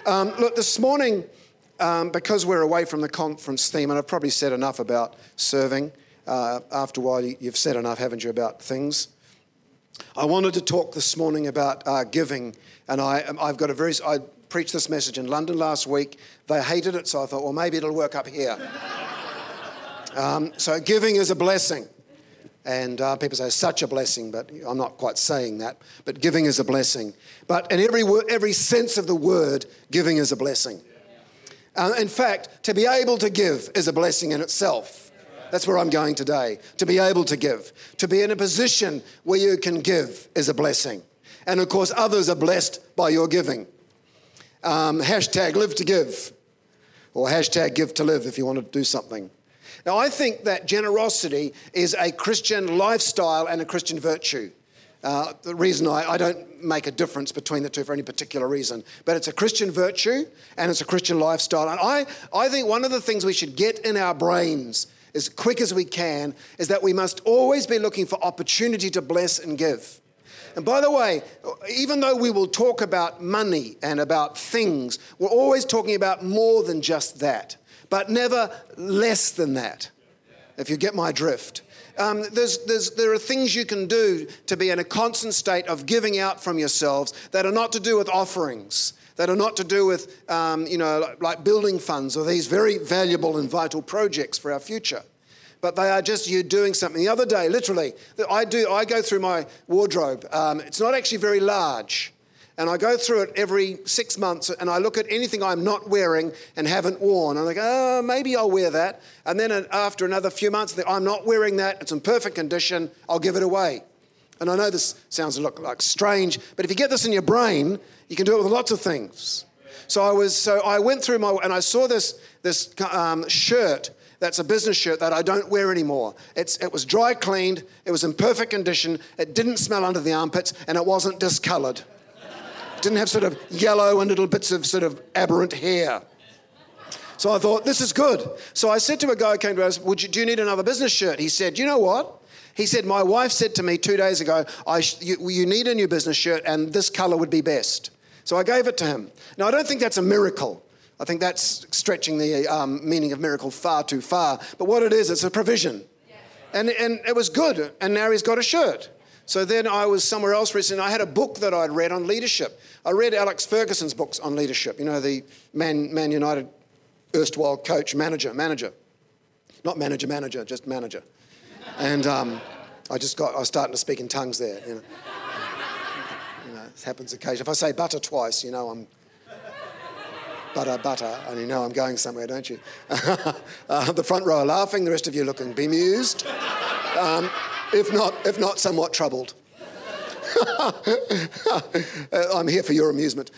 Look, this morning, because we're away from the conference theme, and I've probably said enough about serving. After a while, you've said enough, haven't you, about things. I wanted to talk this morning about giving, and I preached this message in London last week. They hated it, so I thought, well, maybe it'll work up here. So giving is a blessing. And people say, such a blessing, but I'm not quite saying that. But giving is a blessing. But in every sense of the word, giving is a blessing. In fact, to be able to give is a blessing in itself. That's where I'm going today. To be able to give. To be in a position where you can give is a blessing. And of course, others are blessed by your giving. Hashtag live to give. Or hashtag give to live if you want to do something. Now, I think that generosity is a Christian lifestyle and a Christian virtue. The reason I don't make a difference between the two for any particular reason, but it's a Christian virtue and it's a Christian lifestyle. And I think one of the things we should get in our brains as quick as we can is that we must always be looking for opportunity to bless and give. And by the way, even though we will talk about money and about things, we're always talking about more than just that. But never less than that, if you get my drift. There are things you can do to be in a constant state of giving out from yourselves that are not to do with offerings, that are not to do with, like building funds or these very valuable and vital projects for our future. But they are just you doing something. The other day, literally, I go through my wardrobe. It's not actually very large. And I go through it every 6 months and I look at anything I'm not wearing and haven't worn. I'm like, oh, maybe I'll wear that. And then after another few months, I'm not wearing that. It's in perfect condition. I'll give it away. And I know this sounds like strange, but if you get this in your brain, you can do it with lots of things. So I went through and I saw this shirt. That's a business shirt that I don't wear anymore. It was dry cleaned. It was in perfect condition. It didn't smell under the armpits and it wasn't discoloured. Didn't have sort of yellow and little bits of sort of aberrant hair. So I thought, this is good. So I said to a guy who came to us, do you need another business shirt? He said, you know what? He said, my wife said to me 2 days ago, you need a new business shirt and this colour would be best. So I gave it to him. Now, I don't think that's a miracle. I think that's stretching the meaning of miracle far too far. But what it is, it's a provision. And it was good. And now he's got a shirt. So then I was somewhere else recently, and I had a book that I'd read on leadership. I read Alex Ferguson's books on leadership, the Man United erstwhile coach, manager. Not manager, just manager. And I was starting to speak in tongues there. It happens occasionally. If I say butter twice, I'm butter, and you know I'm going somewhere, don't you? The front row are laughing, the rest of you looking bemused. If not somewhat troubled. I'm here for your amusement.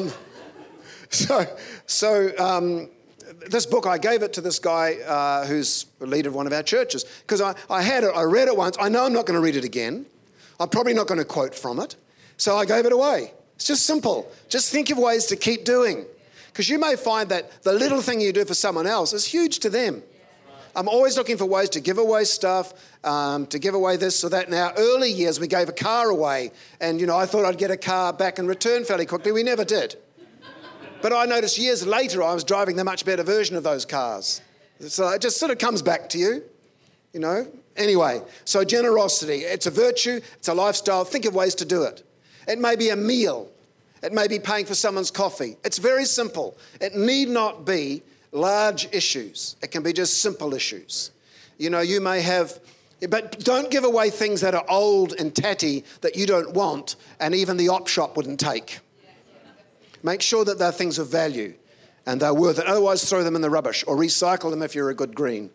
This book, I gave it to this guy who's the leader of one of our churches, because I had it, I read it once, I know I'm not going to read it again. I'm probably not going to quote from it, so I gave it away. It's just simple. Just think of ways to keep doing, because you may find that the little thing you do for someone else is huge to them. I'm always looking for ways to give away stuff, to give away this or that. In our early years, we gave a car away. And, I thought I'd get a car back in return fairly quickly. We never did. But I noticed years later, I was driving the much better version of those cars. So it just sort of comes back to you, Anyway, so generosity, it's a virtue, it's a lifestyle. Think of ways to do it. It may be a meal. It may be paying for someone's coffee. It's very simple. It need not be large issues. It can be just simple issues. You may have, but don't give away things that are old and tatty that you don't want and even the op shop wouldn't take. Make sure that they're things of value and they're worth it. Otherwise, throw them in the rubbish or recycle them if you're a good green.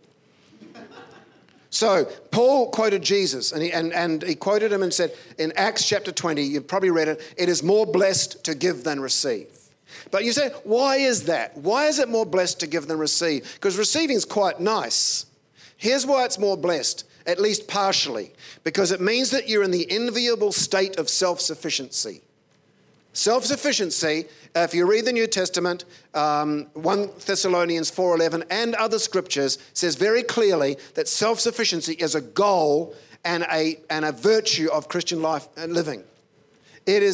So Paul quoted Jesus and he quoted him and said in Acts chapter 20, you've probably read it, it is more blessed to give than receive. But you say, why is that? Why is it more blessed to give than receive? Because receiving is quite nice. Here's why it's more blessed, at least partially. Because it means that you're in the enviable state of self-sufficiency. Self-sufficiency, if you read the New Testament, 1 Thessalonians 4:11 and other scriptures, says very clearly that self-sufficiency is a goal and a virtue of Christian life and living. It is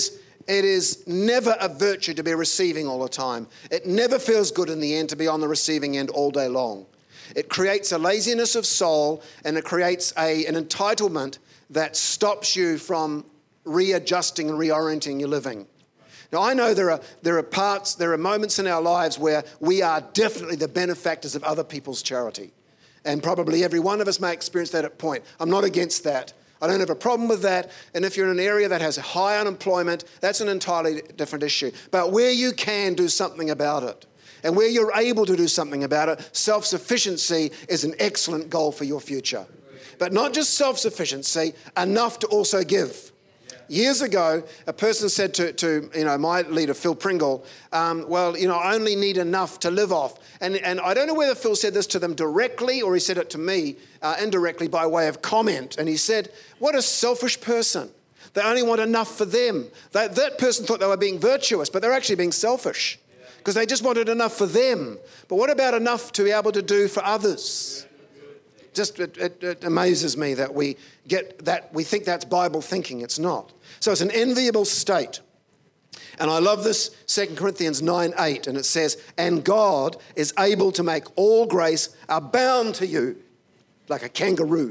It is never a virtue to be receiving all the time. It never feels good in the end to be on the receiving end all day long. It creates a laziness of soul, and it creates an entitlement that stops you from readjusting and reorienting your living. Now, I know there are moments in our lives where we are definitely the benefactors of other people's charity. And probably every one of us may experience that at point. I'm not against that. I don't have a problem with that. And if you're in an area that has high unemployment, that's an entirely different issue. But where you can do something about it, and where you're able to do something about it, self-sufficiency is an excellent goal for your future. But not just self-sufficiency, enough to also give. Years ago, a person said to my leader, Phil Pringle, I only need enough to live off. And I don't know whether Phil said this to them directly or he said it to me indirectly by way of comment. And he said, what a selfish person. They only want enough for them. That person thought they were being virtuous, but they're actually being selfish because they just wanted enough for them. But what about enough to be able to do for others? It amazes me that we think that's Bible thinking. It's not. So it's an enviable state. And I love this 2 Corinthians 9:8, and it says, and God is able to make all grace abound to you like a kangaroo.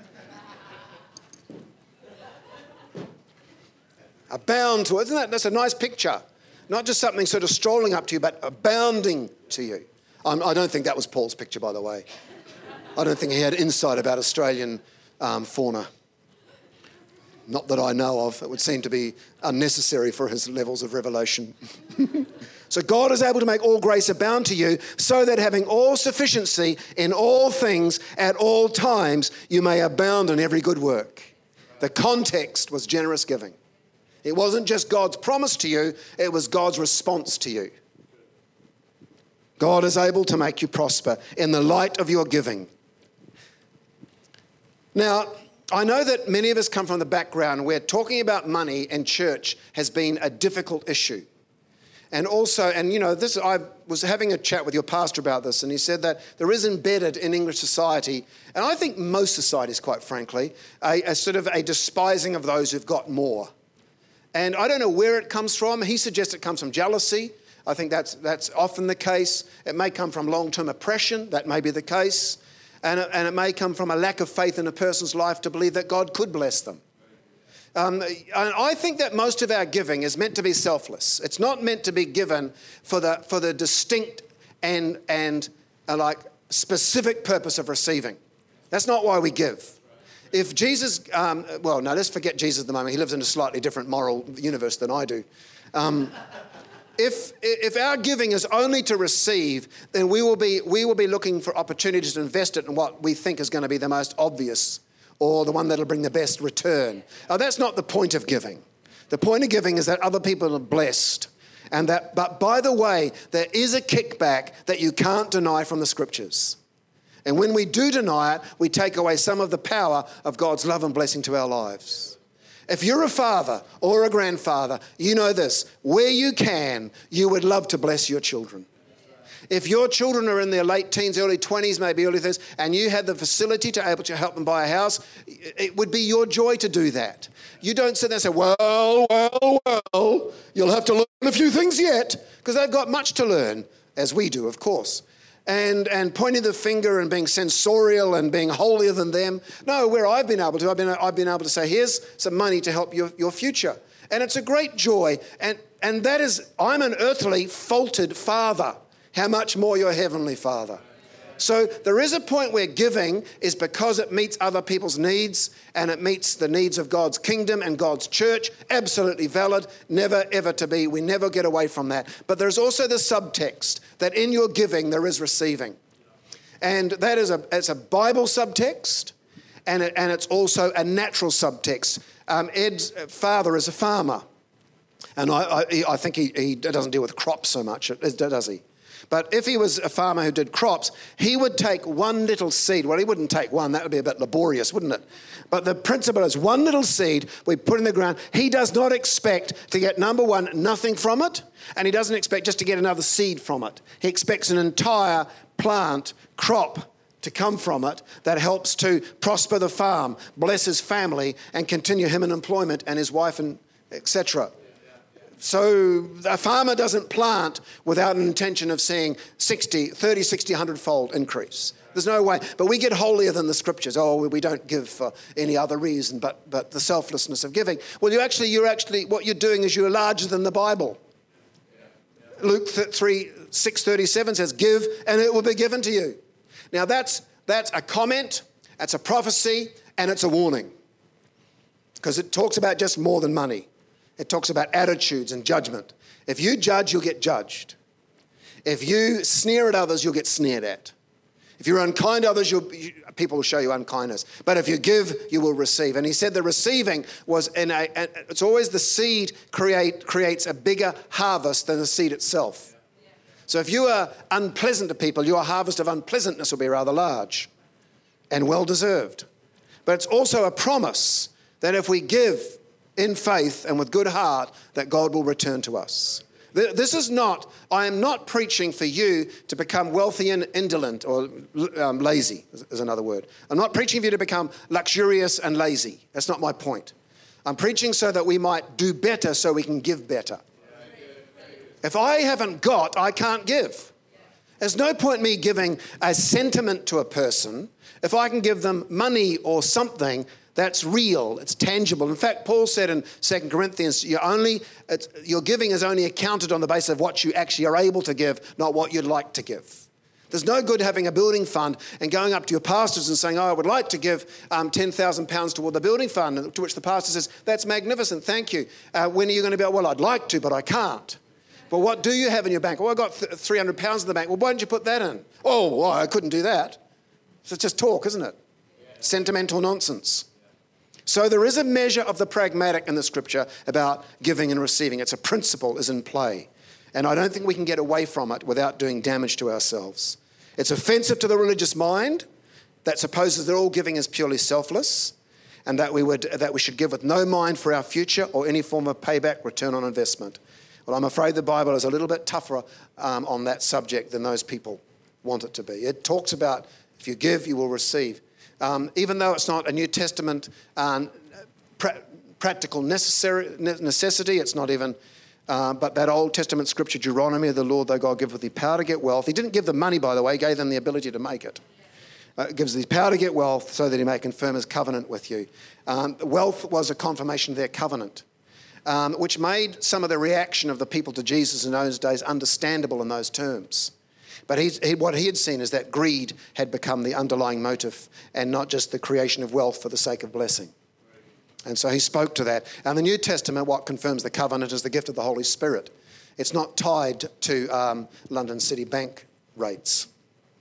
Abound to it. Isn't that? That's a nice picture. Not just something sort of strolling up to you, but abounding to you. I don't think that was Paul's picture, by the way. I don't think he had insight about Australian fauna. Not that I know of. It would seem to be unnecessary for his levels of revelation. So God is able to make all grace abound to you, so that having all sufficiency in all things at all times, you may abound in every good work. The context was generous giving. It wasn't just God's promise to you, it was God's response to you. God is able to make you prosper in the light of your giving. Now, I know that many of us come from the background where talking about money in church has been a difficult issue. And also, I was having a chat with your pastor about this, and he said that there is embedded in English society, and I think most societies, quite frankly, a sort of a despising of those who've got more. And I don't know where it comes from. He suggests it comes from jealousy. I think that's often the case. It may come from long-term oppression. That may be the case. And it may come from a lack of faith in a person's life to believe that God could bless them. And I think that most of our giving is meant to be selfless. It's not meant to be given for the distinct and specific purpose of receiving. That's not why we give. If Jesus, let's forget Jesus at the moment. He lives in a slightly different moral universe than I do. If our giving is only to receive, then we will be looking for opportunities to invest it in what we think is going to be the most obvious or the one that'll bring the best return. Now, that's not the point of giving. The point of giving is that other people are blessed. But by the way, there is a kickback that you can't deny from the scriptures. And when we do deny it, we take away some of the power of God's love and blessing to our lives. If you're a father or a grandfather, you know this. Where you can, you would love to bless your children. If your children are in their late teens, early 20s, maybe early 30s, and you had the facility to able to help them buy a house, it would be your joy to do that. You don't sit there and say, well, you'll have to learn a few things yet, because they've got much to learn, as we do, of course. And pointing the finger and being sensorial and being holier than them. No, where I've been able to, I've been able to say, here's some money to help your future. And it's a great joy. And that is, I'm an earthly faulted father. How much more your heavenly Father? So there is a point where giving is because it meets other people's needs and it meets the needs of God's kingdom and God's church. Absolutely valid. Never, ever to be. We never get away from that. But there's also the subtext that in your giving there is receiving. And that is it's a Bible subtext and it's also a natural subtext. Ed's father is a farmer. And I think he doesn't deal with crops so much, does he? But if he was a farmer who did crops, he would take one little seed. Well, he wouldn't take one. That would be a bit laborious, wouldn't it? But the principle is one little seed we put in the ground. He does not expect to get, number one, nothing from it. And he doesn't expect just to get another seed from it. He expects an entire plant, crop, to come from it that helps to prosper the farm, bless his family, and continue him in employment and his wife, and etc. So a farmer doesn't plant without an intention of seeing 30, 60, 100-fold increase. There's no way. But we get holier than the scriptures. Oh, we don't give for any other reason but the selflessness of giving. Well, you're actually, what you're doing is you're larger than the Bible. Luke 6:37 says, give and it will be given to you. Now that's a comment, that's a prophecy, and it's a warning. Because it talks about just more than money. It talks about attitudes and judgment. If you judge, you'll get judged. If you sneer at others, you'll get sneered at. If you're unkind to others, people will show you unkindness. But if you give, you will receive. And he said the receiving was it's always the seed creates a bigger harvest than the seed itself. So if you are unpleasant to people, your harvest of unpleasantness will be rather large and well-deserved. But it's also a promise that if we give in faith and with good heart, that God will return to us. I am not preaching for you to become wealthy and indolent or lazy is another word. I'm not preaching for you to become luxurious and lazy. That's not my point. I'm preaching so that we might do better so we can give better. If I haven't got, I can't give. There's no point me giving a sentiment to a person if I can give them money or something that's real, it's tangible. In fact, Paul said in 2 Corinthians, your giving is only accounted on the basis of what you actually are able to give, not what you'd like to give. There's no good having a building fund and going up to your pastors and saying, I would like to give £10,000 toward the building fund, to which the pastor says, that's magnificent, thank you. When are you going to be, well, I'd like to, but I can't. But what do you have in your bank? Well, I've got £300 in the bank. Well, why don't you put that in? Oh, well, I couldn't do that. So it's just talk, isn't it? Sentimental nonsense. So there is a measure of the pragmatic in the scripture about giving and receiving. It's a principle is in play. And I don't think we can get away from it without doing damage to ourselves. It's offensive to the religious mind that supposes that all giving is purely selfless and that we should give with no mind for our future or any form of payback, return on investment. Well, I'm afraid the Bible is a little bit tougher on that subject than those people want it to be. It talks about if you give, you will receive. Even though it's not a New Testament practical necessity, it's not even, but that Old Testament scripture, Deuteronomy, the Lord thy God giveth thee power to get wealth. He didn't give them money, by the way, he gave them the ability to make it. Gives thee power to get wealth so that he may confirm his covenant with you. Wealth was a confirmation of their covenant, which made some of the reaction of the people to Jesus in those days understandable in those terms. But what he had seen is that greed had become the underlying motive and not just the creation of wealth for the sake of blessing. And so he spoke to that. And the New Testament, what confirms the covenant is the gift of the Holy Spirit. It's not tied to London City Bank rates.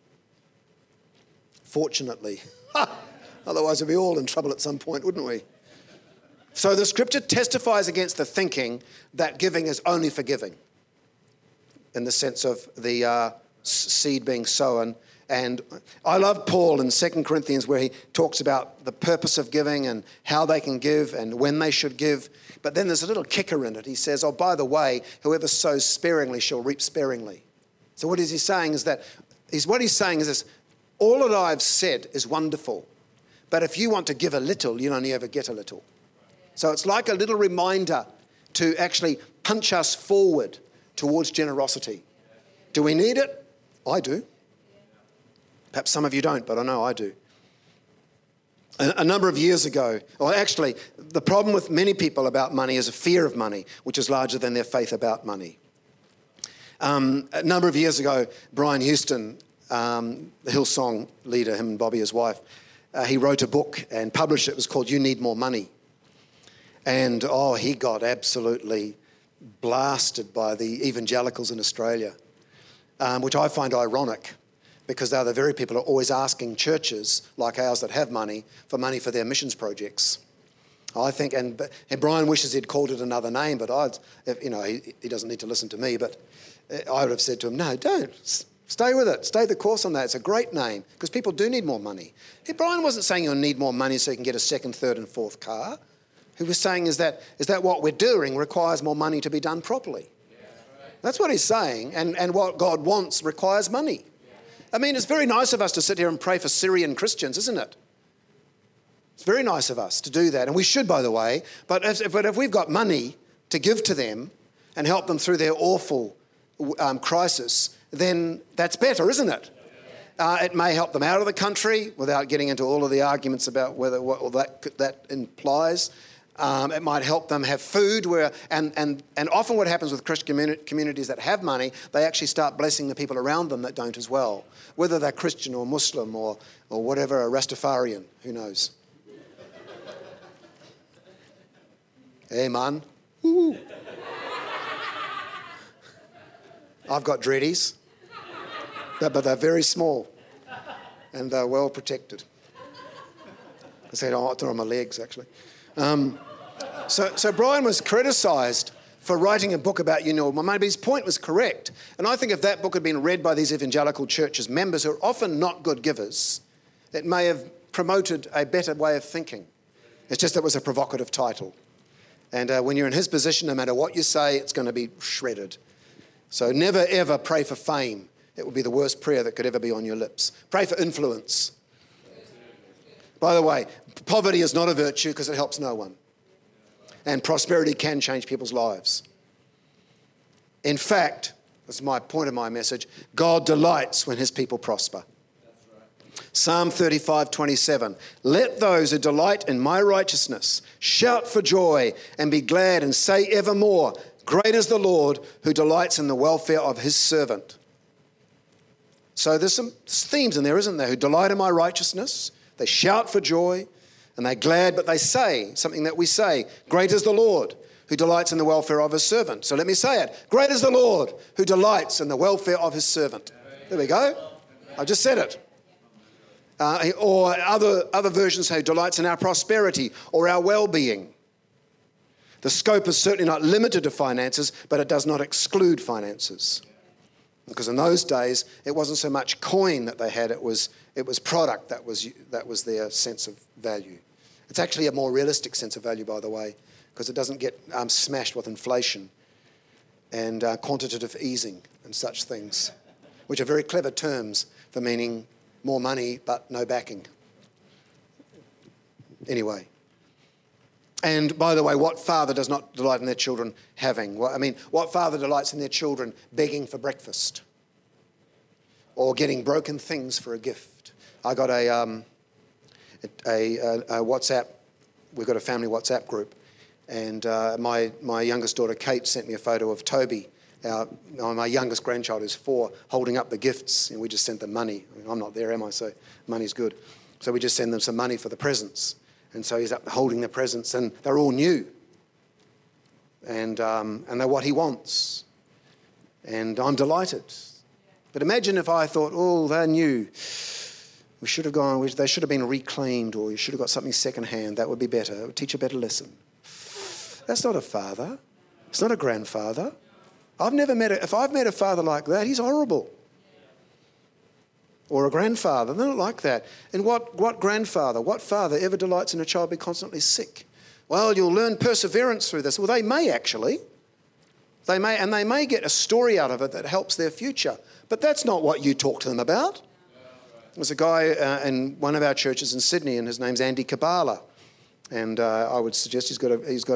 Fortunately. Otherwise we'd be all in trouble at some point, wouldn't we? So the scripture testifies against the thinking that giving is only for giving, in the sense of the seed being sown. And I love Paul in 2 Corinthians where he talks about the purpose of giving and how they can give and when they should give. But then there's a little kicker in it. He says, oh, by the way, whoever sows sparingly shall reap sparingly. So what is he saying is that, what he's saying is this, all that I've said is wonderful. But if you want to give a little, you'll only ever get a little. So it's like a little reminder to actually punch us forward towards generosity. Do we need it? I do. Perhaps some of you don't, but I know I do. A number of years ago, or actually, the problem with many people about money is a fear of money, which is larger than their faith about money. A number of years ago, Brian Houston, the Hillsong leader, him and Bobby, his wife, he wrote a book and published it. It was called You Need More Money. And, he got absolutely blasted by the evangelicals in Australia, which I find ironic because they're the very people who are always asking churches like ours that have money for their missions projects. I think, and Brian wishes he'd called it another name, but he doesn't need to listen to me, but I would have said to him, no, don't. Stay with it. Stay the course on that. It's a great name because people do need more money. Brian wasn't saying you'll need more money so you can get a second, third and fourth car. He was saying is that what we're doing requires more money to be done properly. Yeah, right. That's what he's saying. And what God wants requires money. Yeah. I mean, it's very nice of us to sit here and pray for Syrian Christians, isn't it? It's very nice of us to do that. And we should, by the way. But if we've got money to give to them, and help them through their awful crisis, then that's better, isn't it? It may help them out of the country without getting into all of the arguments about what that implies. It might help them have food, and often what happens with Christian communities that have money, they actually start blessing the people around them that don't as well, whether they're Christian or Muslim or whatever, a Rastafarian, who knows. Hey, man. Ooh. I've got dreadies, but they're very small and they're well protected. I said, they're on my legs, actually. So Brian was criticised for writing a book about maybe his point was correct. And I think if that book had been read by these evangelical churches members who are often not good givers, it may have promoted a better way of thinking. It's just that it was a provocative title. And when you're in his position, no matter what you say, it's going to be shredded. So never, ever pray for fame. It would be the worst prayer that could ever be on your lips. Pray for influence. By the way, poverty is not a virtue because it helps no one. And prosperity can change people's lives. In fact, that's my point of my message, God delights when his people prosper. Psalm 35:27. Let those who delight in my righteousness shout for joy and be glad and say evermore, great is the Lord who delights in the welfare of his servant. So there's some themes in there, isn't there? Who delight in my righteousness, they shout for joy, and they're glad, but they say something that we say, great is the Lord who delights in the welfare of his servant. So let me say it. Great is the Lord who delights in the welfare of his servant. There we go. I just said it. Or other versions say delights in our prosperity or our well-being. The scope is certainly not limited to finances, but it does not exclude finances. Because in those days, it wasn't so much coin that they had, it was product that was their sense of value. It's actually a more realistic sense of value, by the way, because it doesn't get smashed with inflation and quantitative easing and such things, which are very clever terms for meaning more money but no backing. Anyway. And by the way, what father does not delight in their children having? What father delights in their children begging for breakfast or getting broken things for a gift? I got a WhatsApp. We've got a family WhatsApp group, and my youngest daughter Kate sent me a photo of Toby, my youngest grandchild who's 4, holding up the gifts, and we just sent them money. I'm not there, am I? So money's good. So we just send them some money for the presents. And so he's up holding the presents, and they're all new. And they're what he wants. And I'm delighted. But imagine if I thought, oh, they're new. We should have gone, they should have been reclaimed, or you should have got something second-hand. That would be better. It would teach a better lesson. That's not a father. It's not a grandfather. If I've met a father like that, he's horrible. Or a grandfather, they're not like that. And what father ever delights in a child being constantly sick? Well, you'll learn perseverance through this. Well, they may actually. They may get a story out of it that helps their future. But that's not what you talk to them about. There's a guy in one of our churches in Sydney, and his name's Andy Kabbalah. And I would suggest he's got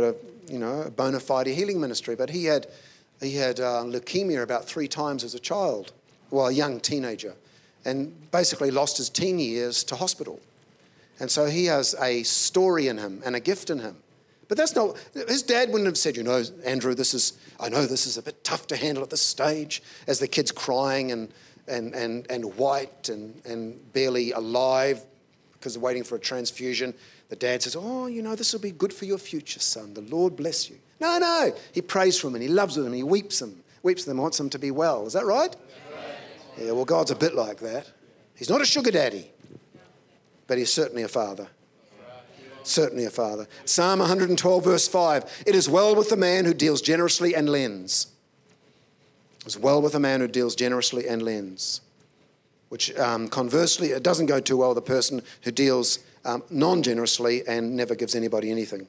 a bona fide healing ministry. But he had leukemia about 3 times as a child, well, a young teenager, and basically lost his teen years to hospital. And so he has a story in him and a gift in him. But that's not, his dad wouldn't have said, Andrew, I know this is a bit tough to handle at this stage, as the kid's crying and white and barely alive because they're waiting for a transfusion. The dad says, this will be good for your future, son. The Lord bless you. No. He prays for him and he loves them and he weeps them, wants them to be well. Is that right? Yeah, well, God's a bit like that. He's not a sugar daddy, but he's certainly a father. Certainly a father. Psalm 112, verse 5. It is well with the man who deals generously and lends. It is well with a man who deals generously and lends. Which, conversely, it doesn't go too well with the person who deals non-generously and never gives anybody anything.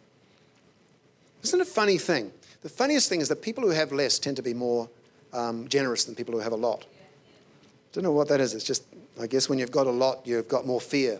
Isn't it a funny thing? The funniest thing is that people who have less tend to be more generous than people who have a lot. Don't know what that is. It's just, I guess when you've got a lot, you've got more fear.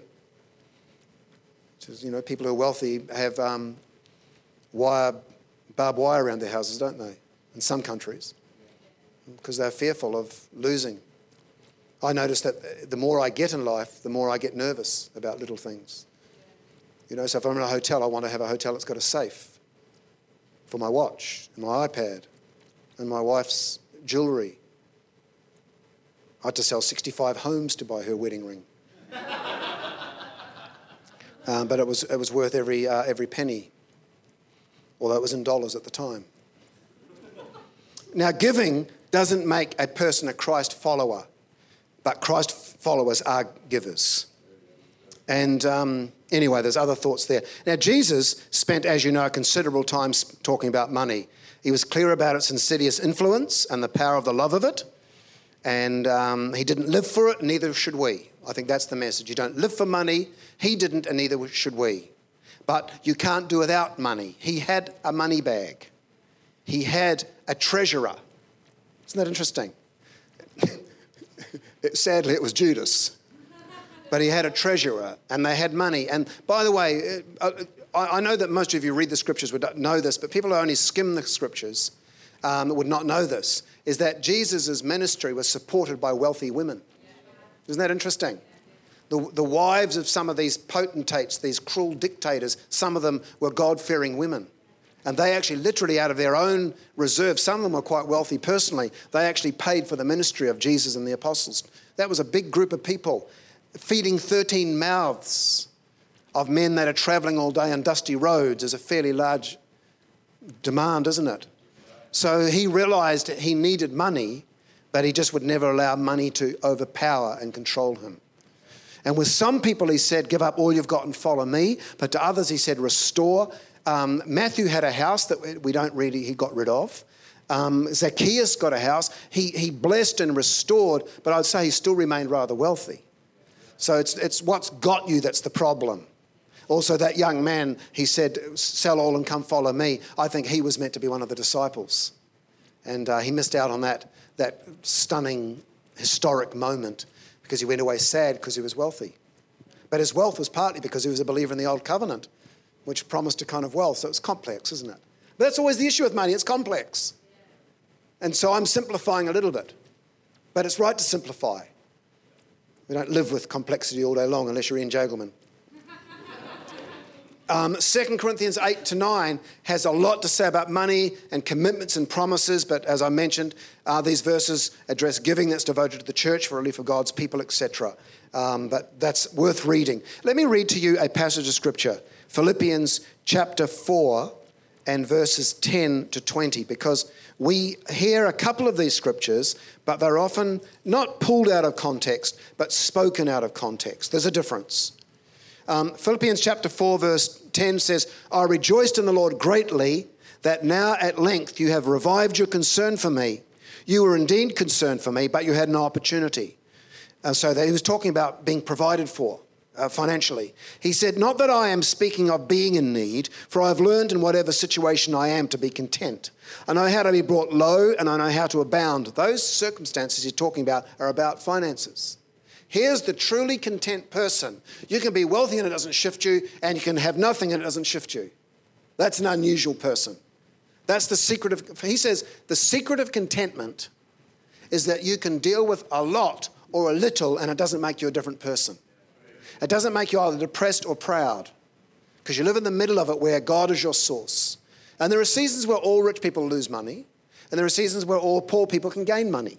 Just, people who are wealthy have barbed wire around their houses, don't they? in some countries because they're fearful of losing. I notice that the more I get in life, the more I get nervous about little things. You know, so if I'm in a hotel, I want to have a hotel that's got a safe for my watch and my iPad and my wife's jewellery. I had to sell 65 homes to buy her wedding ring. But it was worth every penny, although it was in dollars at the time. Now, giving doesn't make a person a Christ follower, but Christ followers are givers. And anyway, there's other thoughts there. Now, Jesus spent, as you know, a considerable time talking about money. He was clear about its insidious influence and the power of the love of it. And he didn't live for it, neither should we. I think that's the message. You don't live for money. He didn't, and neither should we. But you can't do without money. He had a money bag. He had a treasurer. Isn't that interesting? Sadly, it was Judas. But he had a treasurer, and they had money. And by the way, I know that most of you read the scriptures would know this, but people who only skim the scriptures would not know this, is that Jesus' ministry was supported by wealthy women. Isn't that interesting? The wives of some of these potentates, these cruel dictators, some of them were God-fearing women. And they actually literally out of their own reserve, some of them were quite wealthy personally, they actually paid for the ministry of Jesus and the apostles. That was a big group of people, feeding 13 mouths of men that are travelling all day on dusty roads is a fairly large demand, isn't it? So he realised he needed money, but he just would never allow money to overpower and control him. And with some people, he said, give up all you've got and follow me. But to others, he said, restore. Matthew had a house that he got rid of. Zacchaeus got a house. He blessed and restored, but I'd say he still remained rather wealthy. So it's what's got you that's the problem. Also, that young man, he said, sell all and come follow me. I think he was meant to be one of the disciples. And he missed out on that stunning, historic moment because he went away sad because he was wealthy. But his wealth was partly because he was a believer in the Old Covenant, which promised a kind of wealth. So it's complex, isn't it? But that's always the issue with money. It's complex. And so I'm simplifying a little bit. But it's right to simplify. We don't live with complexity all day long unless you're Ian Jagelman. 2 Corinthians 8-9 has a lot to say about money and commitments and promises, but as I mentioned, these verses address giving that's devoted to the church for relief of God's people, etc. But that's worth reading. Let me read to you a passage of scripture, Philippians chapter 4 and verses 10-20, because we hear a couple of these scriptures, but they're often not pulled out of context, but spoken out of context. There's a difference. Philippians chapter 4 verse 10 says, I rejoiced in the Lord greatly that now at length you have revived your concern for me. You were indeed concerned for me, but you had no opportunity. So he was talking about being provided for financially. He said, not that I am speaking of being in need, for I have learned in whatever situation I am to be content. I know how to be brought low and I know how to abound. Those circumstances he's talking about are about finances. Here's the truly content person. You can be wealthy and it doesn't shift you, and you can have nothing and it doesn't shift you. That's an unusual person. That's the secret of, he says, the secret of contentment is that you can deal with a lot or a little and it doesn't make you a different person. It doesn't make you either depressed or proud because you live in the middle of it where God is your source. And there are seasons where all rich people lose money, and there are seasons where all poor people can gain money.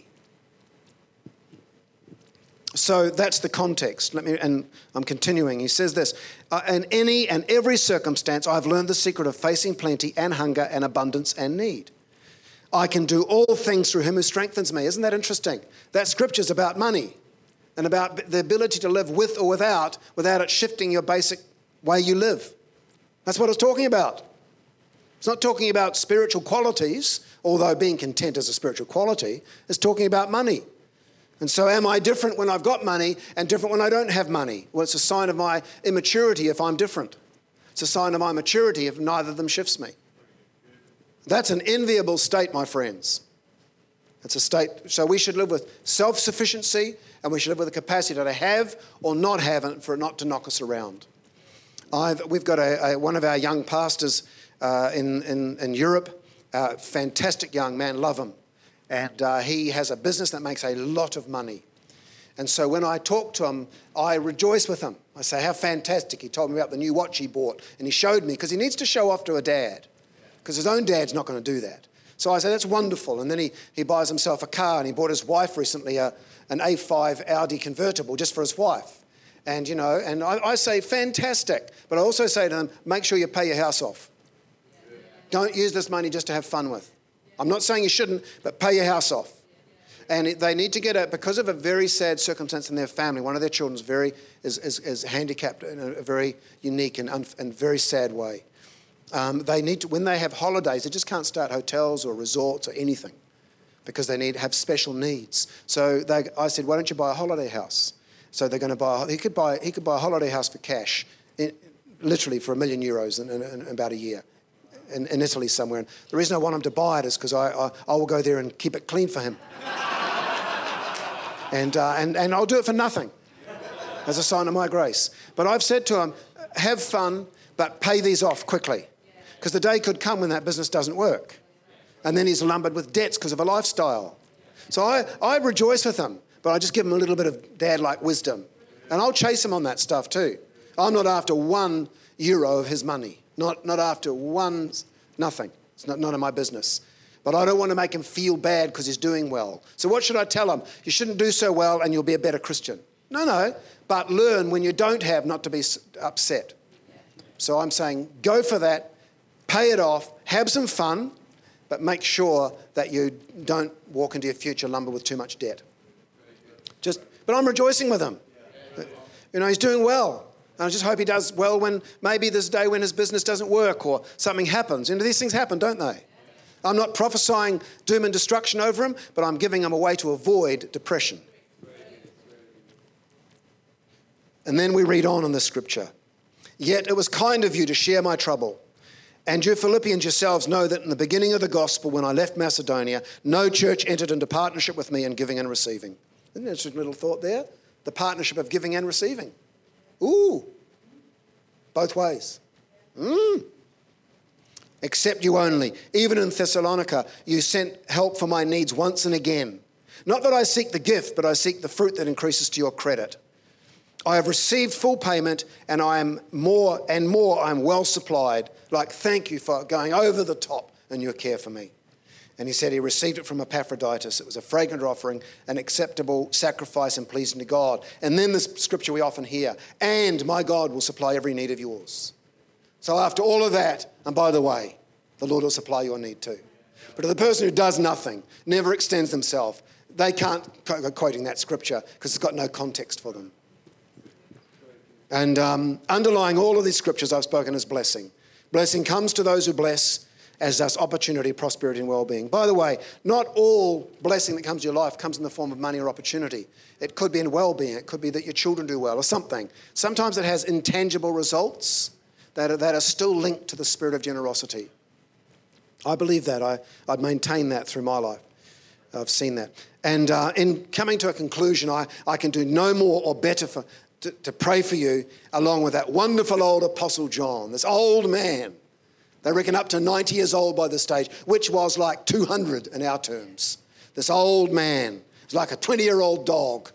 So that's the context. And I'm continuing. He says this, in any and every circumstance, I've learned the secret of facing plenty and hunger and abundance and need. I can do all things through him who strengthens me. Isn't that interesting? That scripture's about money and about the ability to live with or without it shifting your basic way you live. That's what it's talking about. It's not talking about spiritual qualities, although being content is a spiritual quality. It's talking about money. And so am I different when I've got money and different when I don't have money? Well, it's a sign of my immaturity if I'm different. It's a sign of my maturity if neither of them shifts me. That's an enviable state, my friends. It's a state, so we should live with self-sufficiency and we should live with the capacity to have or not have and for it not to knock us around. We've got one of our young pastors in Europe. Fantastic young man, love him. And he has a business that makes a lot of money. And so when I talk to him, I rejoice with him. I say, how fantastic. He told me about the new watch he bought. And he showed me, because he needs to show off to a dad. Because his own dad's not going to do that. So I say, that's wonderful. And then he buys himself a car, and he bought his wife recently an A5 Audi convertible just for his wife. And, and I say, fantastic. But I also say to them, make sure you pay your house off. Don't use this money just to have fun with. I'm not saying you shouldn't, but pay your house off. And they need to get because of a very sad circumstance in their family. One of their children is handicapped in a very unique and very sad way. They need to, when they have holidays, they just can't start hotels or resorts or anything because they have special needs. So I said, why don't you buy a holiday house? So they're going to buy. He could buy a holiday house for cash, literally for €1 million in about a year. In Italy somewhere. And the reason I want him to buy it is because I will go there and keep it clean for him. and I'll do it for nothing as a sign of my grace. But I've said to him, have fun, but pay these off quickly. Because the day could come when that business doesn't work. And then he's lumbered with debts because of a lifestyle. So I rejoice with him, but I just give him a little bit of dad-like wisdom. And I'll chase him on that stuff too. I'm not after €1 of his money. Not after nothing. It's not none of my business. But I don't want to make him feel bad because he's doing well. So what should I tell him? You shouldn't do so well and you'll be a better Christian. No. But learn when you don't have not to be upset. So I'm saying go for that, pay it off, have some fun, but make sure that you don't walk into your future lumber with too much debt. But I'm rejoicing with him. He's doing well. And I just hope he does well when maybe there's a day when his business doesn't work or something happens. These things happen, don't they? I'm not prophesying doom and destruction over him, but I'm giving him a way to avoid depression. And then we read on in the scripture. Yet it was kind of you to share my trouble. And you Philippians yourselves know that in the beginning of the gospel, when I left Macedonia, no church entered into partnership with me in giving and receiving. Isn't that just a little thought there? The partnership of giving and receiving. Ooh, both ways. Except you only. Even in Thessalonica, you sent help for my needs once and again. Not that I seek the gift, but I seek the fruit that increases to your credit. I have received full payment, and I am more and more. I am well supplied. Thank you for going over the top in your care for me. And he said he received it from Epaphroditus. It was a fragrant offering, an acceptable sacrifice and pleasing to God. And then the scripture we often hear, and my God will supply every need of yours. So after all of that, and by the way, the Lord will supply your need too. But to the person who does nothing, never extends themselves, they can't go quoting that scripture because it's got no context for them. And underlying all of these scriptures I've spoken as blessing. Blessing comes to those who bless, as does opportunity, prosperity and well-being. By the way, not all blessing that comes to your life comes in the form of money or opportunity. It could be in well-being. It could be that your children do well or something. Sometimes it has intangible results that are still linked to the spirit of generosity. I believe that. I'd maintain that through my life. I've seen that. And in coming to a conclusion, I can do no more or better to pray for you along with that wonderful old Apostle John, this old man. They reckon up to 90 years old by this stage, which was like 200 in our terms. This old man is like a 20-year-old dog.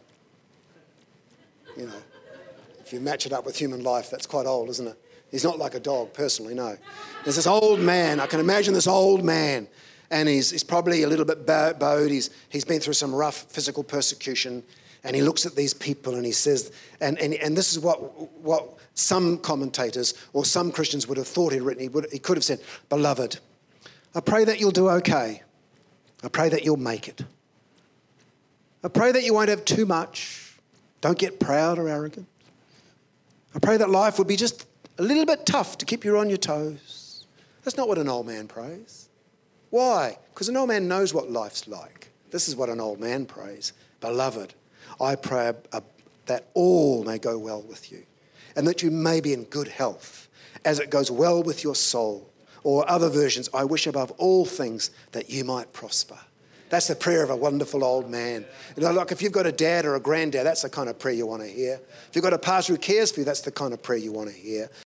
If you match it up with human life, that's quite old, isn't it? He's not like a dog, personally, no. There's this old man. I can imagine this old man, and he's probably a little bit bowed. He's been through some rough physical persecution, and he looks at these people and he says, and this is what some commentators or some Christians would have thought he'd written. He could have said, "Beloved, I pray that you'll do okay. I pray that you'll make it. I pray that you won't have too much. Don't get proud or arrogant. I pray that life would be just a little bit tough to keep you on your toes." That's not what an old man prays. Why? Because an old man knows what life's like. This is what an old man prays. "Beloved, I pray that all may go well with you, and that you may be in good health, as it goes well with your soul." Or other versions, "I wish above all things that you might prosper." That's the prayer of a wonderful old man. If you've got a dad or a granddad, that's the kind of prayer you want to hear. If you've got a pastor who cares for you, that's the kind of prayer you want to hear.